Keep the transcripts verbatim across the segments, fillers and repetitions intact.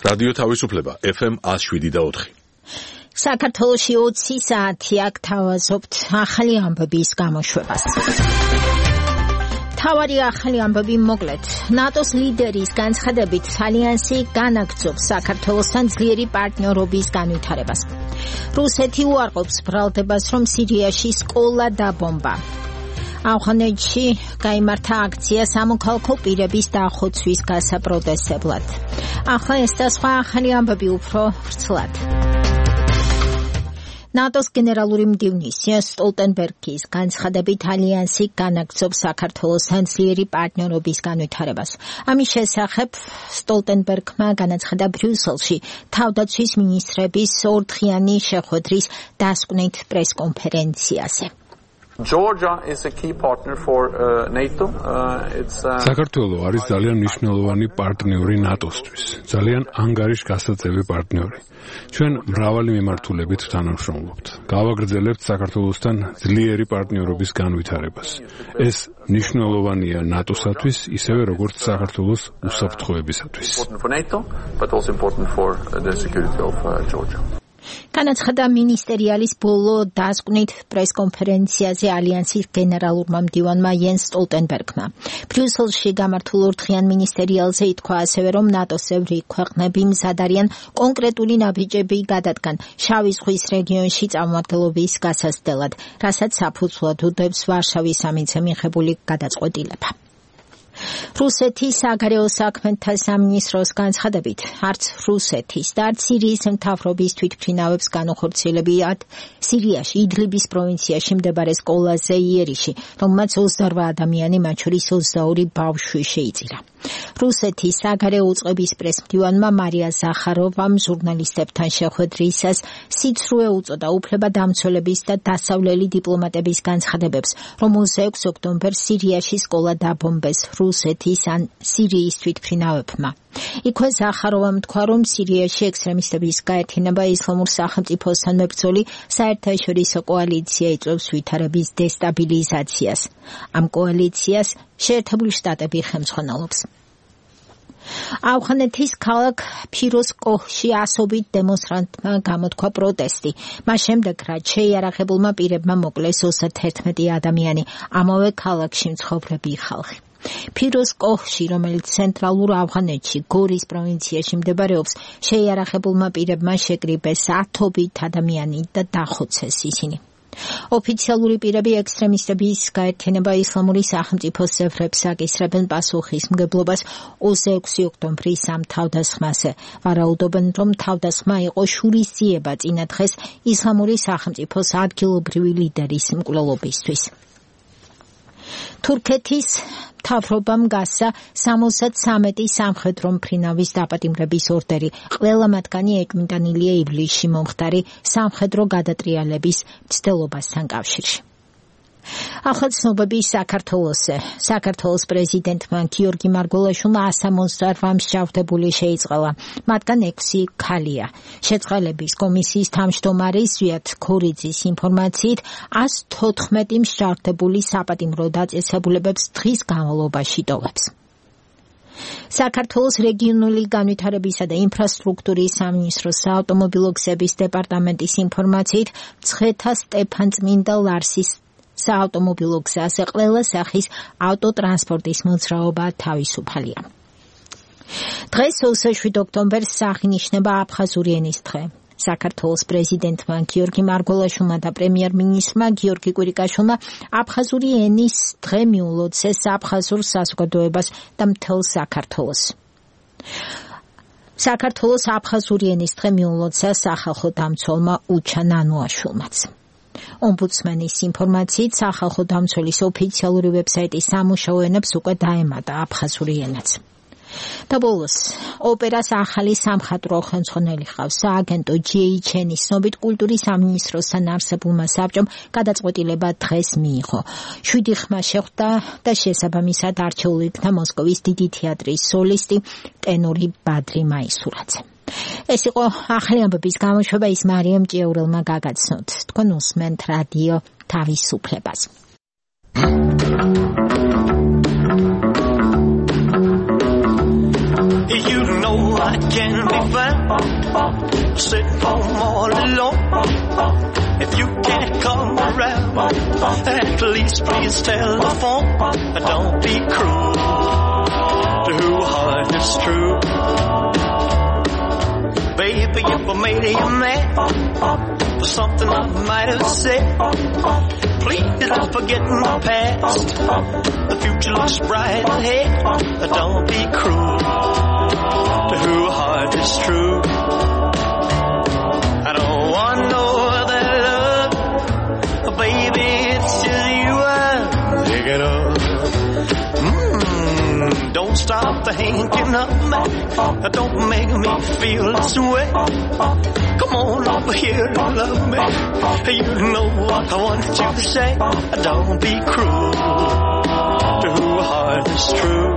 რადიო თავისუფლება ეფ ემ one oh seven და four. საქართველოში ოცი საათი აქ თავაზობთ ახალი ამბების გამოშვებას. თავარი ახალი ამბები მოკლედ. ნატოს ლიდერის განცხადებით ალიანსი განაგრძობს საქართველოსთან ძლიერი პარტნიორობის განვითარებას. რუსეთი უარყოფს ბრალდებას, რომ სირიაში სკოლა დაბომბა. ავღანეთში გაიმართა აქცია სამოქალაქო პირების დახოცვის გასაპროტესტებლად. ახლა ეს და სხვა ახალი ამბები უფრო ვრცლად. ნატოს გენერალური მდივნის იენს სტოლტენბერგის განცხადებით ალიანსი განაგრძობს საქართველოსთან ძლიერი პარტნიორობის განვითარებას. ამის შესახებ სტოლტენბერგმა განაცხადა ბრიუსელში თავდაცვის მინისტრების ორდღიანი შეხვედრის დასკვნით პრესკონფერენციაზე. Georgia is a key partner for uh, NATO. Uh, it's uh... საქართველო არის ძალიან მნიშვნელოვანი პარტნიორი ნატოსთვის. ძალიან ანგარიშგასაწევი პარტნიორი. ჩვენ მრავალი მიმართულებით თანამშრომლობთ. გავაგრძელებთ საქართველოსთან ძლიერი პარტნიორობის განვითარებას. ეს მნიშვნელოვანია ნატოსათვის, ისევე როგორც საქართველოს უსაფრთხოებისათვის. For NATO, but also important for the security of uh, Georgia. განაცხადა მინისტერიალის ბოლო დასკვნით პრესკონფერენციაზე ალიანსის გენერალურმა მდივანმა იენს სტოლტენბერგმა. ბრიუსელში გამართულ ორდღიან მინისტერიალზე ითქვა ასევე, რომ ნატოს წევრი ქვეყნები მზად არიან კონკრეტული ნაბიჯები გადადგან შავი ზღვის რეგიონში წარმომადგენლობის გასაცდელად, რასაც საფუძვლად უდევს ვარშავის სამიტზე მიღებული გადაწყვეტილება. რუსეთის საგარეო საქმეთა სამინისტროს განცხადებით, არც რუსეთის და არც სირიის მთავრობის თვითმფრინავებს განუხორციელებიათ სირიაში იდლიბის პროვინციაში მდებარე სკოლაზე იერიში, რომელმაც ოცდაორ ადამიანი, მათ შორის ოცდაორი ბავშვი შეიწირა. რუსეთის საგარეო უწყების პრესმდივანმა მარია ზახაროვამ ჟურნალისტებთან შეხვედრისას სიცრუე უწოდა უფლებადამცველების და დასავლელი დიპლომატების განცხადებებს, რომ ოცდაექვსი ოქტომბერს სირიაში სკოლა დაბომბეს რუსეთის ან სირიის თვითმფრინავებმა. იქვე ზახაროვამ თქვა, რომ სირიაში ექსტრემისტების გაერთიანება ისლამურ სახელმწიფოსთან მებრძოლი საერთაშორისო კოალიცია იწვევს ვითარების დესტაბილიზაციას. ამ კოალიციას შეერთებული შტატები ხელმძღვანელობს. ავღანეთის ქალაქ ფიროზკოჰში ასობით დემონსტრანტმა გამოთქვა პროტესტი. მას შემდეგ, რაც შეიარაღებულმა პირებმა მოკლეს ოცდაერთი ადამიანი, ამავე ქალაქში მცხოვრები ხალხი. ფიროზკოჰში, რომელიც ცენტრალურ ავღანეთში გორის პროვინციაში მდებარეობს, შეიარაღებულმა პირებმა შეკრიბეს ათობით ადამიანი და დახოცეს ისინი. ოფიციალური პირები ექსტრემისტების გაერთიანება ისლამური სახელმწიფოს წევრებს აკისრებენ პასუხისმგებლობას ოცდაექვსი ოქტომბრის ამ თავდასხმაზე. ვარაუდობენ, რომ თავდასხმა იყო შურისძიება წინა დღეს ისლამური სახელმწიფოს ადგილობრივი ლიდერის მკვლელობისთვის. თურქეთის მთავრობამ გასცა სამოცდათვრამეტი სამხედრო მფრინავის დაპატიმრების ორდერი. ყველა მათგანი ეჭვმიტანილია ივლისში მომხდარი სამხედრო გადატრიალების მცდელობასთან კავშირში. ახლა ცნობები საქართველოსზე. საქართველოს პრეზიდენტმა გიორგი მარგველაშვილმა სამოცდაორი მსჯავრდებული შეიწყალა. მათგან ექვსი ქალია. შეწყალების კომისიის თავმჯდომარე ზვიად ქორიძის ინფორმაციით, ას თოთხმეტი მსჯავრდებული საპატიმრო დაწესებულებებს დღის განმავლობაში ტოვებს. საქართველოს რეგიონული განვითარებისა და ინფრასტრუქტურის სამინისტროს საავტომობილო გზების დეპარტამენტის ინფორმაციით, მცხეთა სტეფანწმინდა ლარსის საავტომობილო გზაზე ყველა სახის ავტოტრანსპორტის მოძრაობა თავისუფალია. დღეს ოცდაშვიდი ოქტომბერს აღინიშნება აფხაზური ენის დღე. საქართველოს პრეზიდენტმა გიორგი მარგველაშვილმა და პრემიერ-მინისტრმა გიორგი კვირიკაშვილმა აფხაზური ენის დღე მიულოცეს აფხაზურ საზოგადოებას და მთელ საქართველოს. საქართველოს აფხაზური ენის დღე მიულოცა სახალხო დამცველმა უჩა ნანუაშვილმაც. ომბუდსმენის ინფორმაციით, სახალხო დამცველის ოფიციალური ვებსაიტის სამუშაო ენებს უკვე დაემატა აფხაზური ენაც. და ბოლოს, ოპერას ახალი სამხატვრო ხელმძღვანელი ჰყავს. სააგენტო ჯი ეიჩ ენ-ის ცნობით კულტურის სამინისტროსთან არსებულმა საბჭომ გადაწყვეტილება დღეს მიიღო. შვიდი ხმა შეხვდა და შესაბამისად არჩეული იქნა მოსკოვის დიდი თეატრის სოლისტი ტენორი ბადრი მაისურაძე. ეს იყო ახალი ამბების გამოშვება, ის მარიამ ჭიაურელმა გაგაცნოთ. თქვენ უსმენთ რადიო თავისუფლებას. You know I can be found sitting home all alone. If you can't come around, at least please telephone. Don't be cruel to who heart is true. Baby, if I made you mad for something I might have said, please don't forget my past. The future looks bright ahead. Don't be cruel to who heart is true. I don't want no other love, baby, it's just you I'm thinking of. Mm, don't stop thinking of me. Don't make me feel this way. Come on over here and love me. You know what I want you to say. Don't be cruel to who heart is true.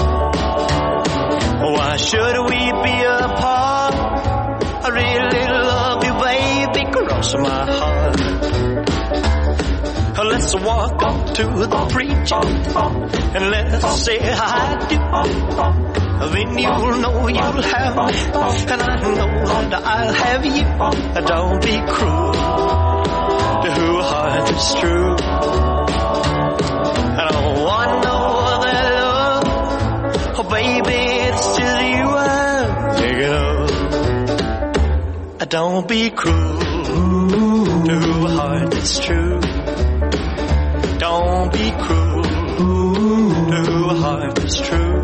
Why should we be apart? I really love you, baby, cross my heart. Let's walk up to the preacher and let's say I do. Then you'll know you'll have me, and I know that I'll have you. Don't be cruel to who heart is true. I don't want no other love, oh baby, it's just you I'm thinking of. Don't be cruel to who heart is true. Don't be cruel to who heart is true.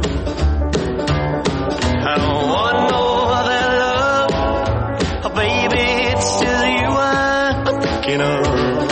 I don't want no other love, oh baby, it's just you I'm thinking of.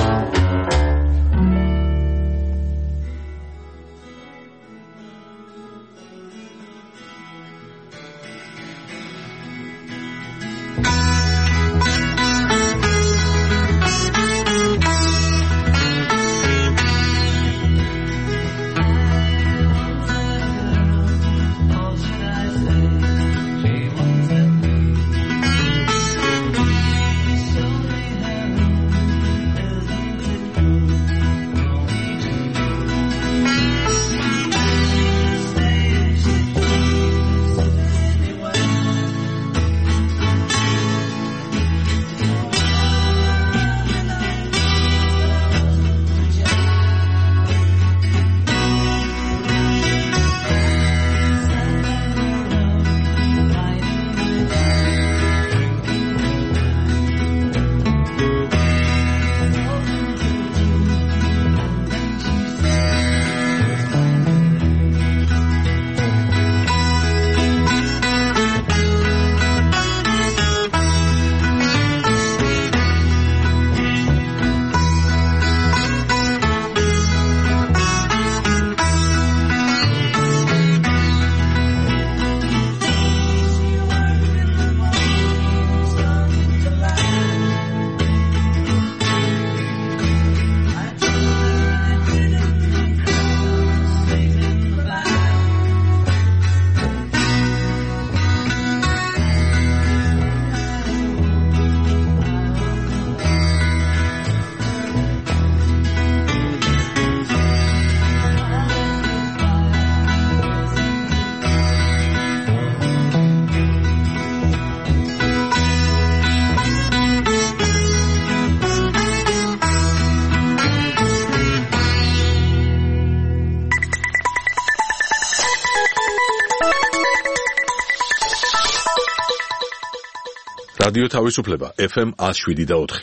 რადიო თავისუფლება F M one oh seven და four.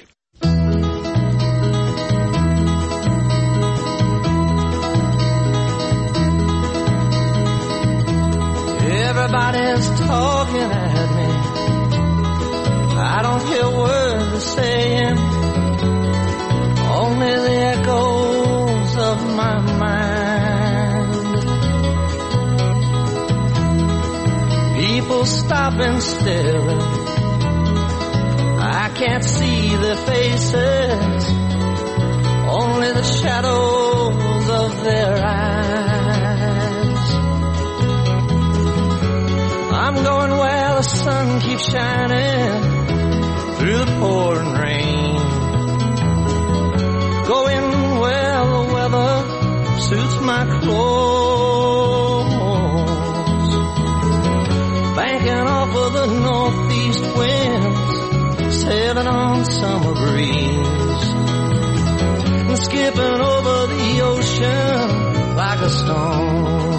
Everybody's talking at me. I don't hear words they're saying, only the echoes of my mind. People stopping still, I can't see their faces, only the shadows of their eyes. I'm going where the sun keeps shining through the pouring rain, going where the weather suits my clothes, banking off of the north sailing on summer breeze, and skipping over the ocean like a stone.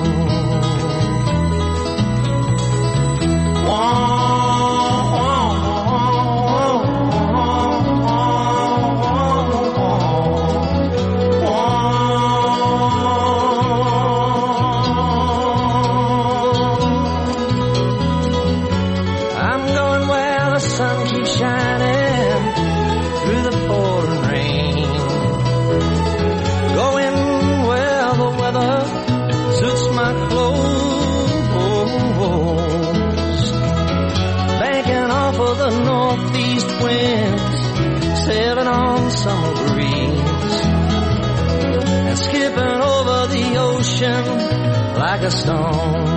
Sailing on summer breeze and skipping over the ocean like a stone.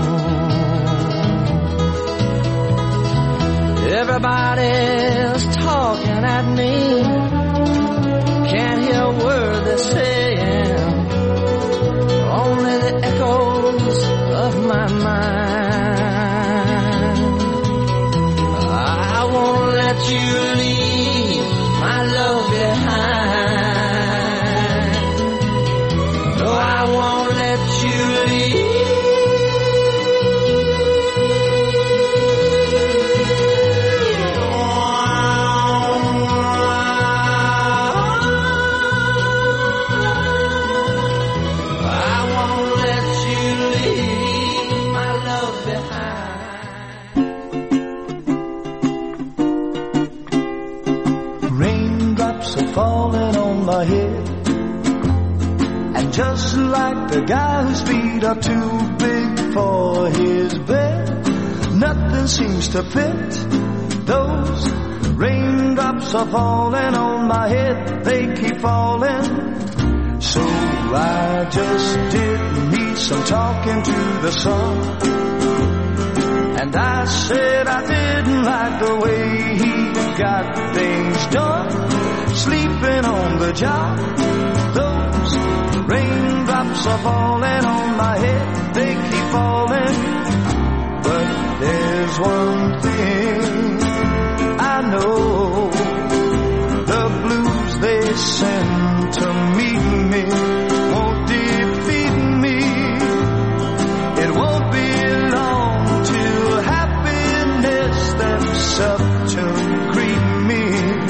Everybody's talking at me, can't hear a word they're saying, only the echoes of my mind. I won't let you leave my love behind. No, I won't let you leave. I won't let you leave my love behind. Raindrops are falling on my head, and just like the guy whose feet are too big for his bed, nothing seems to fit. Those raindrops are falling on my head, they keep falling. So I just did me some talking to the sun, and I said I didn't like the way he got things done, sleeping on the job. Those raindrops are falling on my head, they keep falling. But there's one thing I know, the blues they send to meet me won't defeat me. It won't be long till happiness steps up to greet me.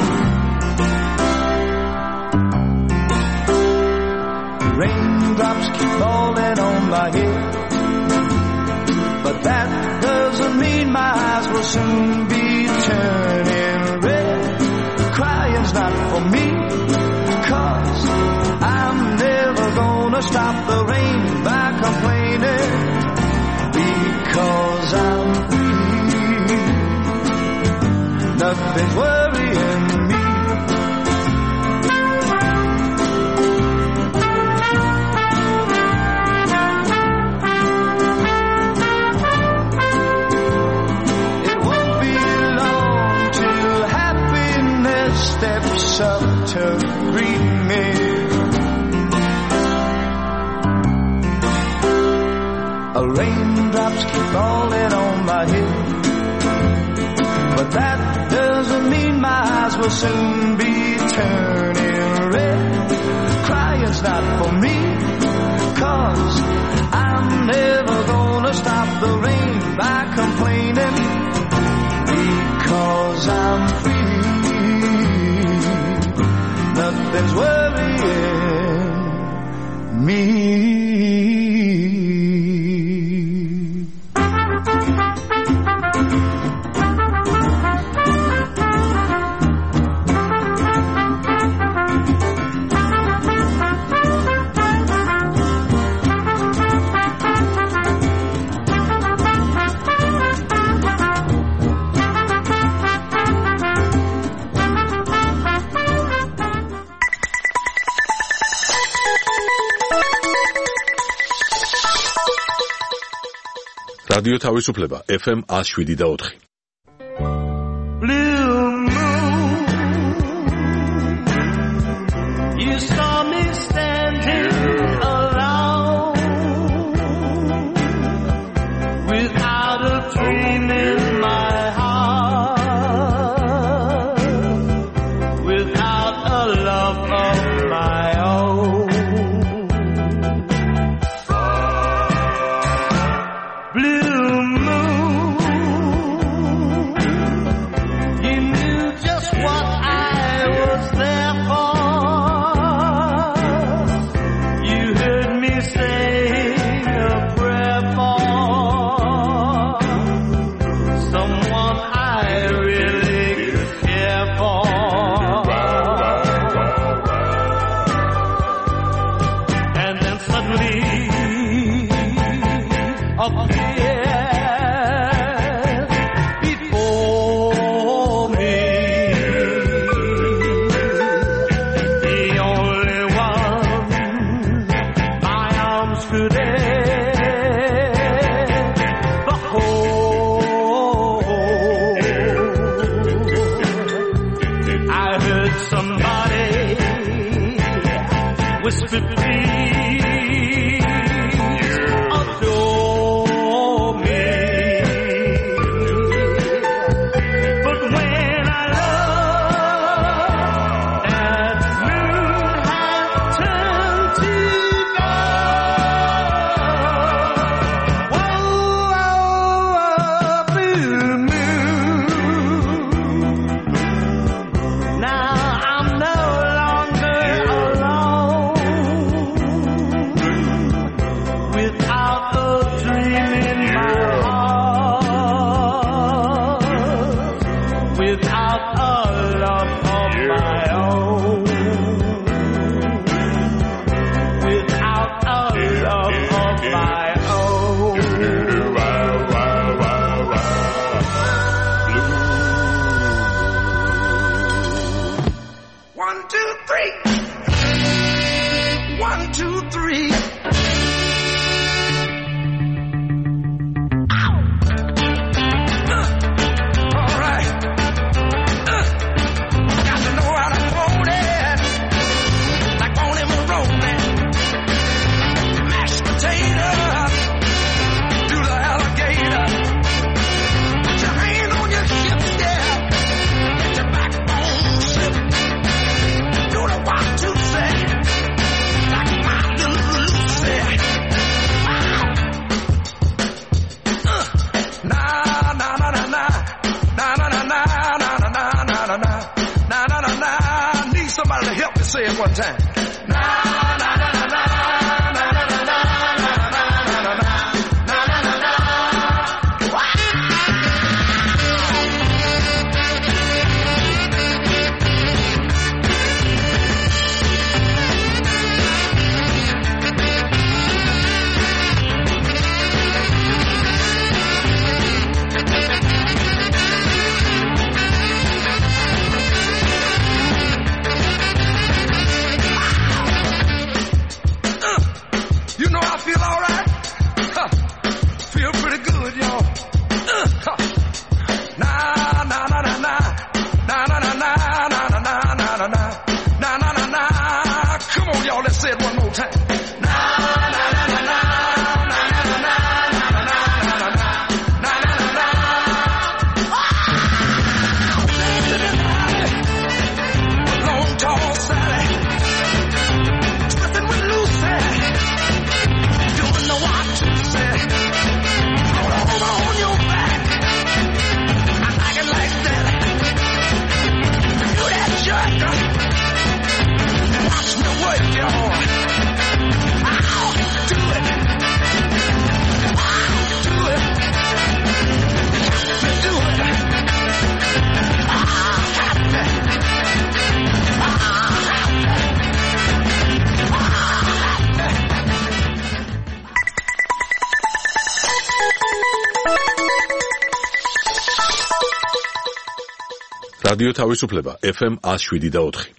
Raindrops keep falling on my head, but that doesn't mean my eyes will soon be turning red. Crying's not for me, 'cause I'm never gonna stop the rain by complaining, because I'm free. Nothing's worrying me. Steps up to greet me. A raindrops keep falling on my head, but that doesn't mean my eyes will soon be turning red. Crying's not for me, 'cause I'm never gonna stop the rain by complaining, because I'm free. Nothing's worrying me. რადიო თავისუფლება F M one oh seven point four. Blue moon, you saw me standing alone, without a dream in my heart. რადიო თავისუფლება ეფ ემ one oh seven და four.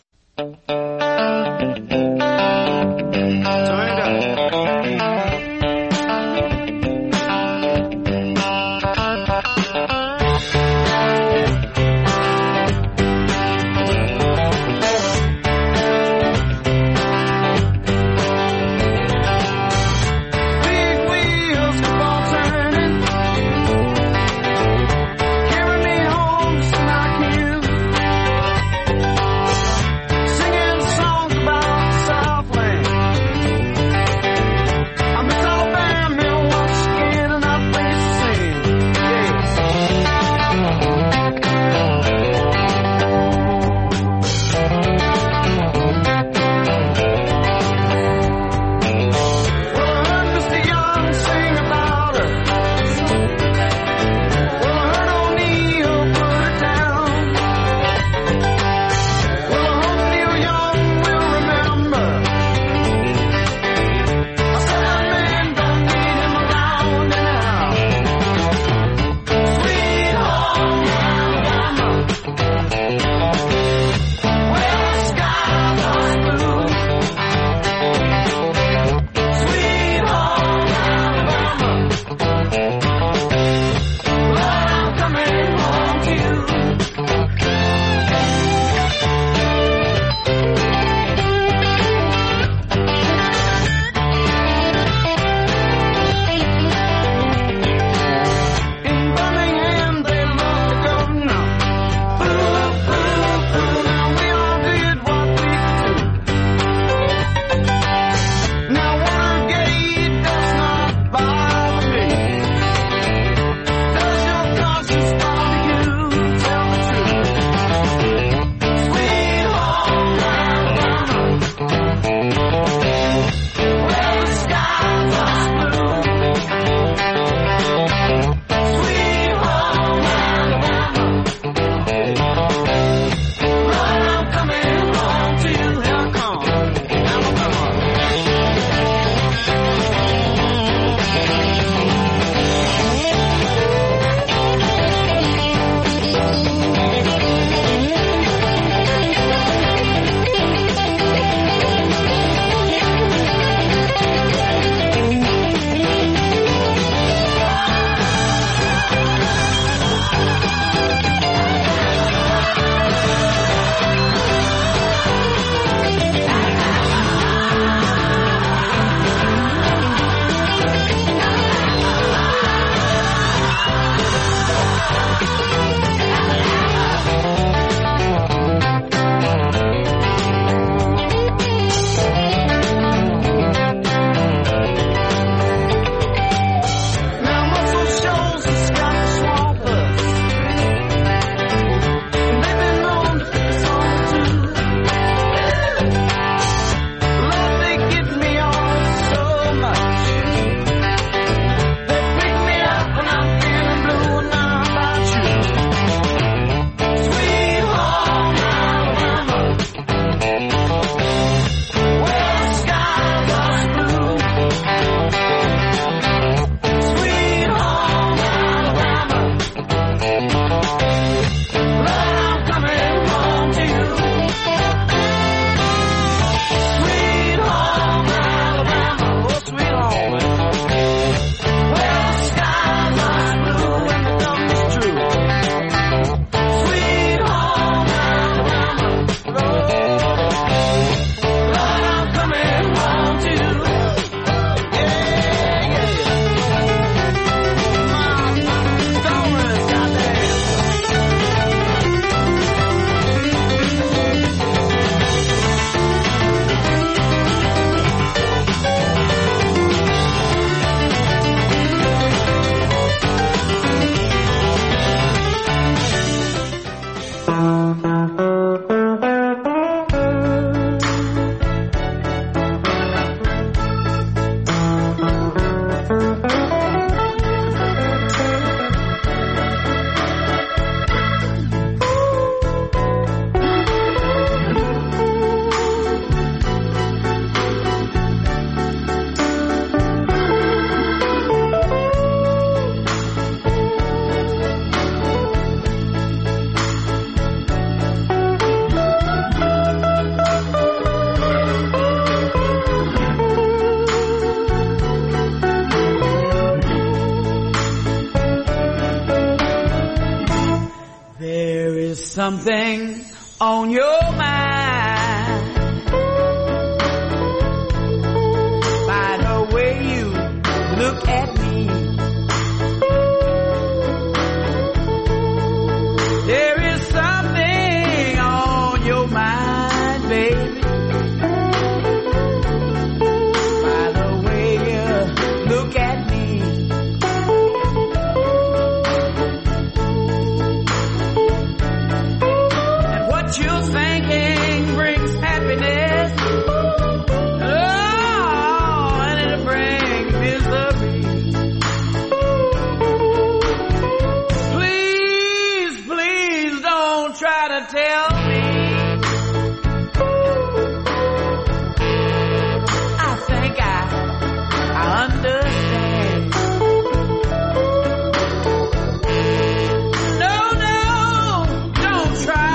something on your mind by the way you look at me. There is something on your mind, baby, by the way you look at me. You're thinking brings happiness, oh, and it'll bring misery. Please, please don't try to tell me I think I, I understand. No, no, don't try.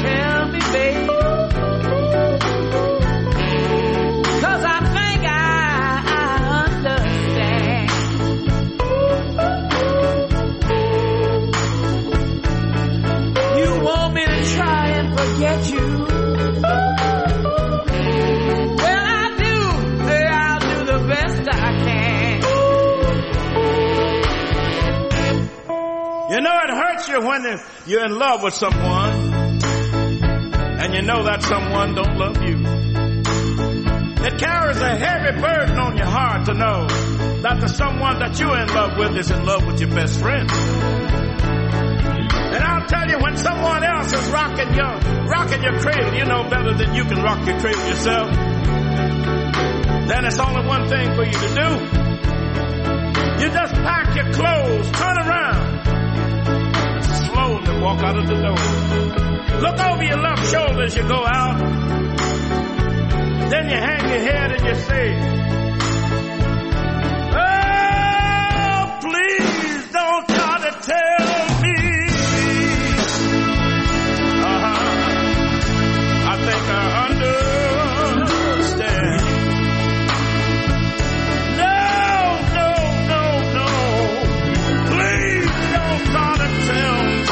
Cause I think I, I understand. You want me to try and forget you? Well, I do. Say I'll do the best I can. You know, it hurts you when you're in love with someone and you know that someone don't love you. It carries a heavy burden on your heart to know that the someone that you're in love with is in love with your best friend. And I'll tell you, when someone else is rocking your, rocking your cradle, you know better than you can rock your cradle yourself, then it's only one thing for you to do. You just pack your clothes, turn around, and slowly walk out of the door. Look over your left shoulder as you go out. Then you hang your head and you say, oh, please don't try to tell me. Uh-huh. I think I understand. No, no, no, no. Please don't try to tell me.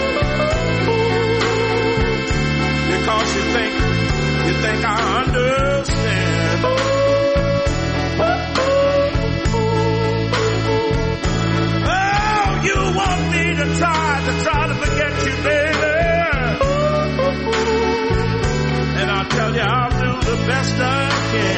Because you think, you think I understand. Oh, you want me to try, to try to forget you, baby. And I'll tell you, I'll do the best I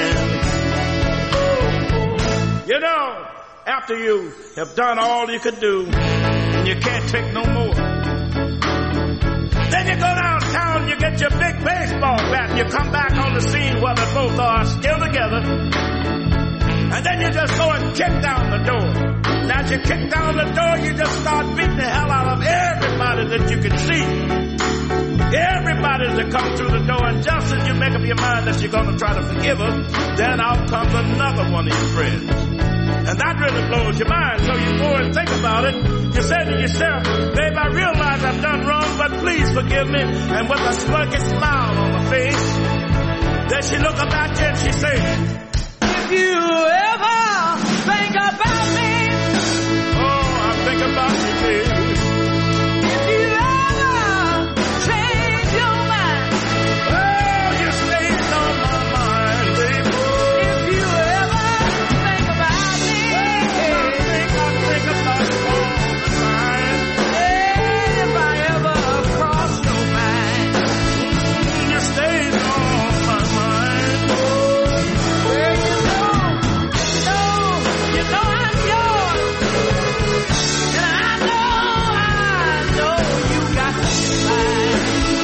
can. You know, after you have done all you could do, and you can't take no more, then you go downtown, you get your big baseball bat, and you come back on the scene where they both are still together. And then you just go and kick down the door. And as you kick down the door, you just start beating the hell out of everybody that you can see. Everybody that comes through the door. And just as you make up your mind that you're going to try to forgive them, then out comes another one of your friends. And that really blows your mind. So you go and think about it. You say to yourself, babe, I realize I've done wrong, but please forgive me. And with a smirky smile on her face, then she look up at you and she says, if you ever think about me, oh, I think about you, baby. If you ever change your mind, oh, you stays on my mind, baby. If you ever think about me, I think I think about you all the time. Hey, if I ever cross your mind, you stays on my mind. Well, you know, you know, you know I'm yours, and I know, I know you got mine.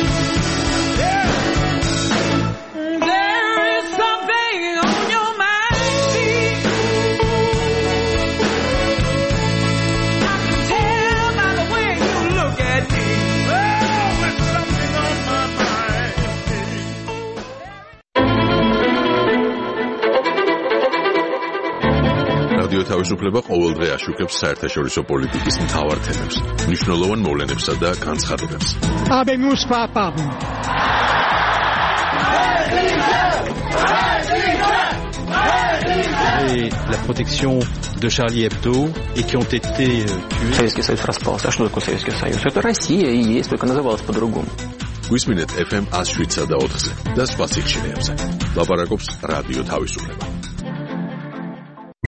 Yeah. There is something on your mind, see. I can tell by the way you look at me. Oh, there's something on my mind. რადიო თავისუფლება ყოველდღე აშუქებს საერთაშორისო პოლიტიკის მთავარ თემებს, მნიშვნელოვან მოვლენებსა და განცხადებებს. Habemus papam. Hey, assuré la protection de Charlie Hebdo et qui ont été tués. Советский Союз распался. А что такое Советский Союз? Это Россия и есть, только называлась по-другому. გვისმინეთ ეფ ემ one oh seven და four-ზე და სხვა სიგნალებზე. ლაპარაკობს რადიო თავისუფლება.